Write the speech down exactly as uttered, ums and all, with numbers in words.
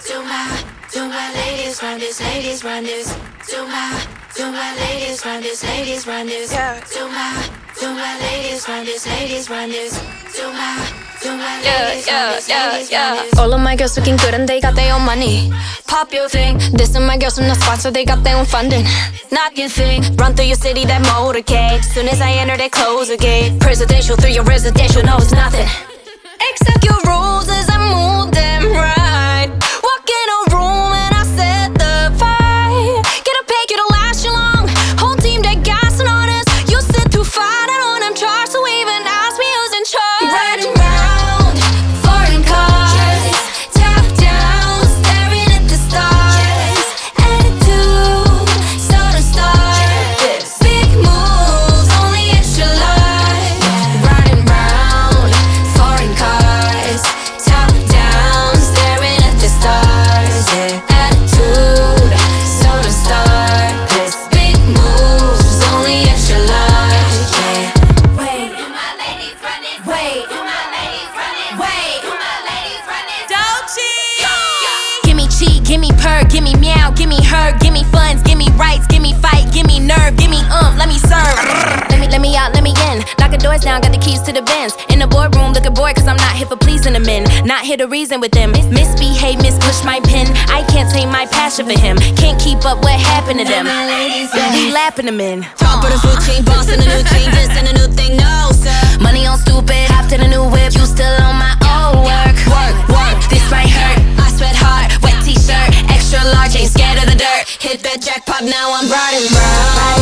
To my, to my ladies, run this, ladies, run this. To my, to my ladies, run this, ladies, run this. Yeah. To my, to my ladies, run this, ladies, run this. To my, to my Yeah, ladies, run yeah, this, yeah, ladies, yeah. run this. All of my girls looking good and they got their own money. Pop your thing. This and my girls from the spot, so they got their own funding. Not your thing. Run through your city, that motorcade. Soon as I enter, they close the gate. Presidential through your residential, no, it's nothing. Accept your rules as I move them right. Walk in a room and I set the vibe. Get a pick, it'll last you long. Whole team, they gassing on us. You sit through fight, I don't them charge, so even ask me who's in charge. Riding round, foreign cars, top down, staring at the stars. Attitude, so to start. Big moves, only extra large. Riding round, foreign cars, top down, staring at the stars. Attitude, so to start. Big moves, only extra large. Wait, my ladies running. Wait, my ladies running. Wait, my ladies running. Dolce. Gimme cheek, gimme purr, gimme meow, gimme her, gimme funds, gimme rights, gimme fight, gimme nerve, gimme um, let me serve. Let me, let me out, let me in. Knocking doors down, got the keys to the Benz. In the boardroom, looking bored, cause I'm not here for pleasing the men. Not here to reason with them. Misbehave, mispush my pen. I can't tame my passion for him. Can't keep up what happened to them. We lapping them in. Top of the food chain, boss in a new chain, this and a new thing, no sir. Money on stupid, hopped in a new whip. You still on my old work. Work, work, This might hurt. I sweat hard, wet t-shirt, extra large, ain't scared of the dirt. hit that jackpot, now I'm riding round.